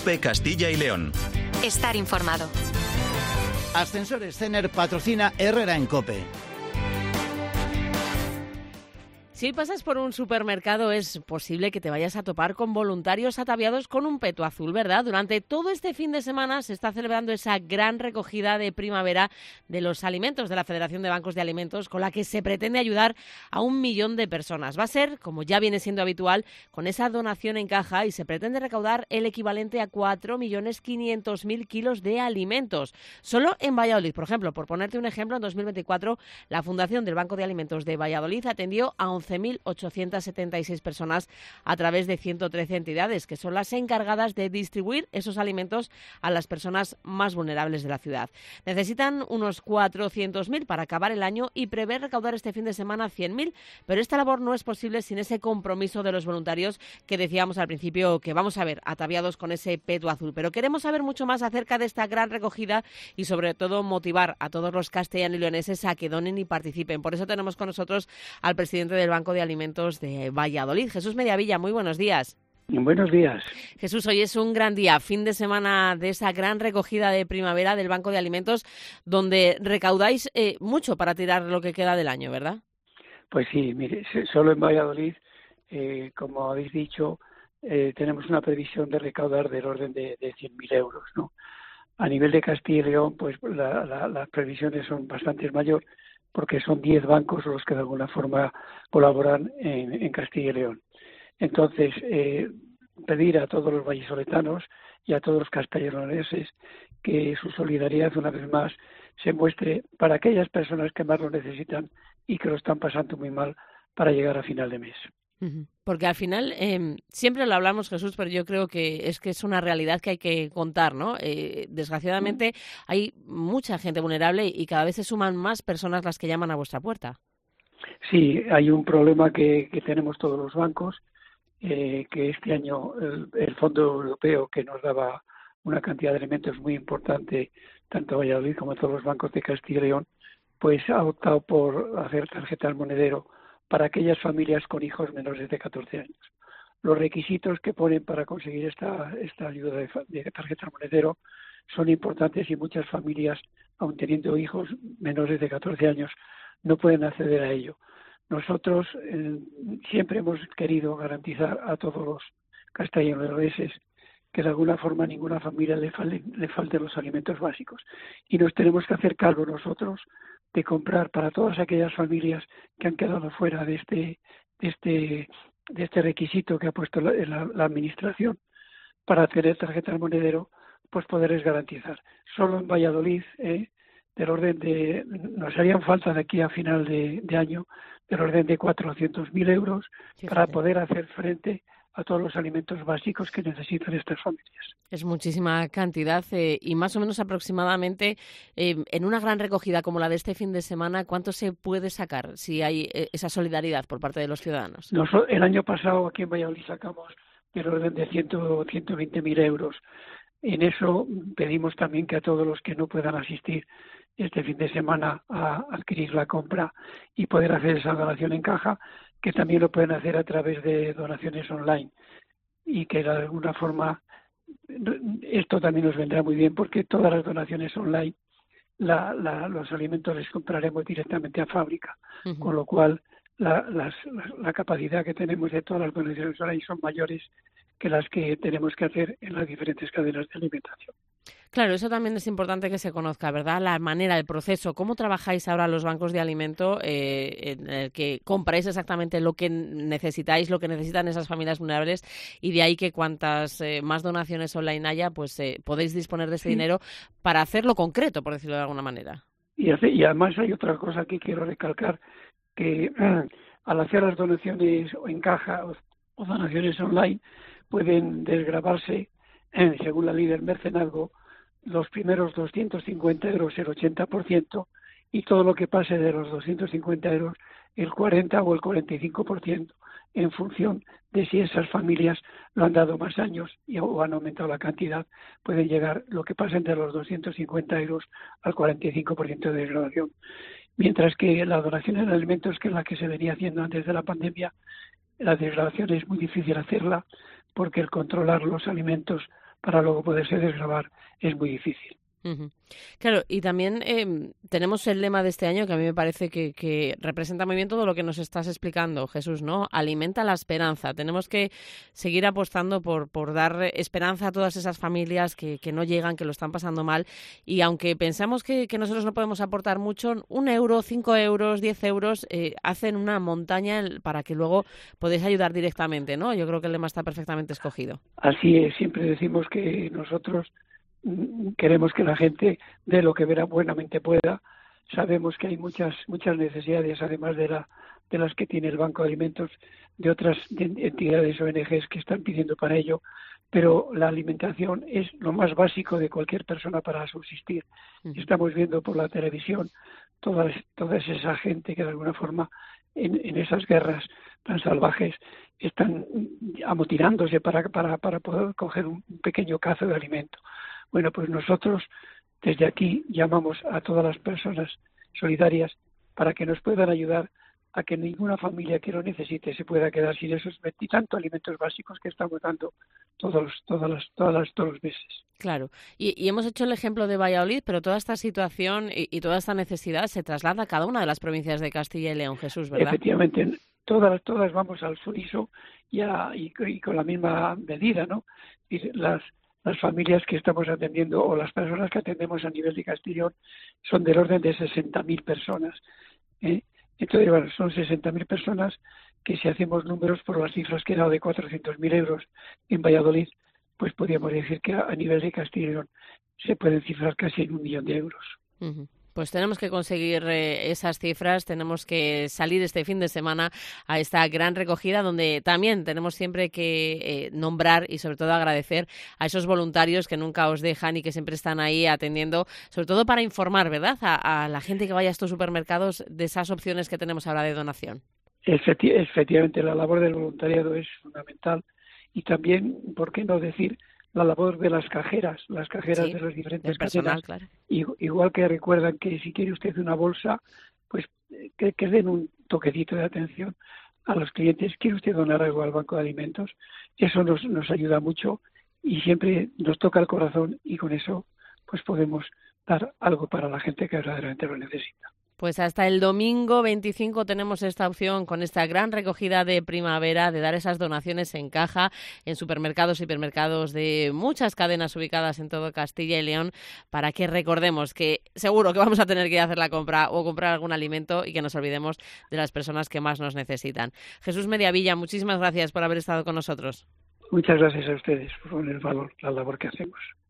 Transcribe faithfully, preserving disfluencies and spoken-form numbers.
COPE Castilla y León. Estar informado. Ascensores Cener patrocina Herrera en COPE. Si pasas por un supermercado es posible que te vayas a topar con voluntarios ataviados con un peto azul, ¿verdad? Durante todo este fin de semana se está celebrando esa gran recogida de primavera de los alimentos de la Federación de Bancos de Alimentos, con la que se pretende ayudar a un millón de personas. Va a ser, como ya viene siendo habitual, con esa donación en caja, y se pretende recaudar el equivalente a cuatro millones quinientos mil kilos de alimentos. Solo en Valladolid, por ejemplo, por ponerte un ejemplo, en dos mil veinticuatro la Fundación del Banco de Alimentos de Valladolid atendió a once mil ochocientas setenta y seis personas a través de ciento trece entidades, que son las encargadas de distribuir esos alimentos a las personas más vulnerables de la ciudad. Necesitan unos cuatrocientos mil para acabar el año y prevé recaudar este fin de semana cien mil, pero esta labor no es posible sin ese compromiso de los voluntarios que decíamos al principio que vamos a ver ataviados con ese peto azul. Pero queremos saber mucho más acerca de esta gran recogida y sobre todo motivar a todos los castellanos y leoneses a que donen y participen. Por eso tenemos con nosotros al presidente del Banco de Alimentos de Valladolid, Jesús Mediavilla. Muy buenos días. Buenos días. Jesús, hoy es un gran día, fin de semana de esa gran recogida de primavera del Banco de Alimentos, donde recaudáis eh, mucho para tirar lo que queda del año, ¿verdad? Pues sí, mire, solo en Valladolid, eh, como habéis dicho, eh, tenemos una previsión de recaudar del orden de, de cien mil euros, ¿no? A nivel de Castilla y León, pues la, la, las previsiones son bastante mayor, porque son diez bancos los que de alguna forma colaboran en, en Castilla y León. Entonces, eh, pedir a todos los vallisoletanos y a todos los castellanoleses que su solidaridad una vez más se muestre para aquellas personas que más lo necesitan y que lo están pasando muy mal para llegar a final de mes. Porque al final, eh, siempre lo hablamos, Jesús, pero yo creo que es que es una realidad que hay que contar, ¿no? Eh, desgraciadamente hay mucha gente vulnerable y cada vez se suman más personas las que llaman a vuestra puerta. Sí, hay un problema que, que tenemos todos los bancos, eh, que este año el, el Fondo Europeo, que nos daba una cantidad de alimentos muy importante, tanto a Valladolid como a todos los bancos de Castilla y León, pues ha optado por hacer tarjeta al monedero para aquellas familias con hijos menores de catorce años. Los requisitos que ponen para conseguir esta, esta ayuda de, de tarjeta al monedero son importantes y muchas familias, aun teniendo hijos menores de catorce años, no pueden acceder a ello. Nosotros eh, siempre hemos querido garantizar a todos los castellanoleoneses que de alguna forma a ninguna familia le, fale, le falten los alimentos básicos. Y nos tenemos que hacer cargo nosotros de comprar para todas aquellas familias que han quedado fuera de este de este de este requisito que ha puesto la, la, la administración para tener tarjeta al monedero, pues poderles garantizar. Solo en Valladolid, eh, del orden de, nos harían falta de aquí a final de, de año, del orden de cuatrocientos mil euros Fíjate. Para poder hacer frente a todos los alimentos básicos que necesitan estas familias. Es muchísima cantidad eh, y más o menos aproximadamente eh, en una gran recogida como la de este fin de semana, ¿cuánto se puede sacar si hay eh, esa solidaridad por parte de los ciudadanos? Nosotros, el año pasado aquí en Valladolid sacamos del orden de cien, ciento veinte mil euros. En eso pedimos también que a todos los que no puedan asistir este fin de semana a adquirir la compra y poder hacer esa donación en caja, que también lo pueden hacer a través de donaciones online y que de alguna forma esto también nos vendrá muy bien porque todas las donaciones online la, la, los alimentos les compraremos directamente a fábrica, uh-huh. con lo cual la, las, la, la capacidad que tenemos de todas las donaciones online son mayores que las que tenemos que hacer en las diferentes cadenas de alimentación. Claro, eso también es importante que se conozca, ¿verdad? La manera, el proceso, cómo trabajáis ahora los bancos de alimento, eh, en el que compráis exactamente lo que necesitáis, lo que necesitan esas familias vulnerables, y de ahí que cuantas eh, más donaciones online haya, pues eh, podéis disponer de ese sí. dinero para hacerlo concreto, por decirlo de alguna manera. Y, hace, y además hay otra cosa que quiero recalcar, que eh, al hacer las donaciones en caja o, o donaciones online, pueden desgravarse, eh, según la ley del mecenazgo, los primeros doscientos cincuenta euros el ochenta por ciento y todo lo que pase de los doscientos cincuenta euros el cuarenta o el cuarenta y cinco por ciento en función de si esas familias lo han dado más años y o han aumentado la cantidad, pueden llegar lo que pasa entre los doscientos cincuenta euros al cuarenta y cinco por ciento de desgravación. Mientras que la donación en alimentos, que es la que se venía haciendo antes de la pandemia, la desgravación es muy difícil hacerla porque el controlar los alimentos para luego poderse desgravar es muy difícil. Uh-huh. Claro, y también eh, tenemos el lema de este año que a mí me parece que, que representa muy bien todo lo que nos estás explicando, Jesús, ¿no? Alimenta la esperanza. Tenemos que seguir apostando por, por dar esperanza a todas esas familias que, que no llegan, que lo están pasando mal. Y aunque pensamos que, que nosotros no podemos aportar mucho, un euro, cinco euros, diez euros, eh, hacen una montaña para que luego podáis ayudar directamente, ¿no? Yo creo que el lema está perfectamente escogido. Así es, siempre decimos que nosotros queremos que la gente dé lo que verá buenamente pueda. Sabemos que hay muchas muchas necesidades, además de la de las que tiene el Banco de Alimentos, de otras entidades O N Ges que están pidiendo para ello, pero la alimentación es lo más básico de cualquier persona para subsistir. Estamos viendo por la televisión toda, toda esa gente que de alguna forma en, en esas guerras tan salvajes están amotinándose para, para, para poder coger un pequeño cazo de alimento. Bueno, pues nosotros desde aquí llamamos a todas las personas solidarias para que nos puedan ayudar a que ninguna familia que lo necesite se pueda quedar sin esos veintitantos alimentos básicos que estamos dando todos los, todas las, todas las, todos los meses. Claro, y, y hemos hecho el ejemplo de Valladolid, pero toda esta situación y, y toda esta necesidad se traslada a cada una de las provincias de Castilla y León, Jesús, ¿verdad? Efectivamente, todas, todas vamos al Suriso y, a, y, y con la misma medida, ¿no? Y las Las familias que estamos atendiendo o las personas que atendemos a nivel de Castellón son del orden de sesenta mil personas. ¿eh? Entonces, bueno, son sesenta mil personas que si hacemos números por las cifras que he dado de cuatrocientos mil euros en Valladolid, pues podríamos decir que a nivel de Castellón se pueden cifrar casi en un millón de euros. Uh-huh. Pues tenemos que conseguir eh, esas cifras, tenemos que salir este fin de semana a esta gran recogida donde también tenemos siempre que eh, nombrar y sobre todo agradecer a esos voluntarios que nunca os dejan y que siempre están ahí atendiendo, sobre todo para informar, ¿verdad?, a, a la gente que vaya a estos supermercados de esas opciones que tenemos ahora de donación. Efecti- efectivamente, la labor del voluntariado es fundamental y también, ¿por qué no decir?, la labor de las cajeras, las cajeras sí, de los diferentes personal, cadenas, claro. Igual que recuerdan que si quiere usted una bolsa, pues que, que den un toquecito de atención a los clientes. ¿Quiere usted donar algo al Banco de Alimentos? Eso nos, nos ayuda mucho y siempre nos toca el corazón y con eso pues podemos dar algo para la gente que verdaderamente lo necesita. Pues hasta el domingo veinticinco tenemos esta opción con esta gran recogida de primavera de dar esas donaciones en caja en supermercados y hipermercados de muchas cadenas ubicadas en todo Castilla y León para que recordemos que seguro que vamos a tener que ir a hacer la compra o comprar algún alimento y que nos olvidemos de las personas que más nos necesitan. Jesús Mediavilla, muchísimas gracias por haber estado con nosotros. Muchas gracias a ustedes por el valor, la labor que hacemos.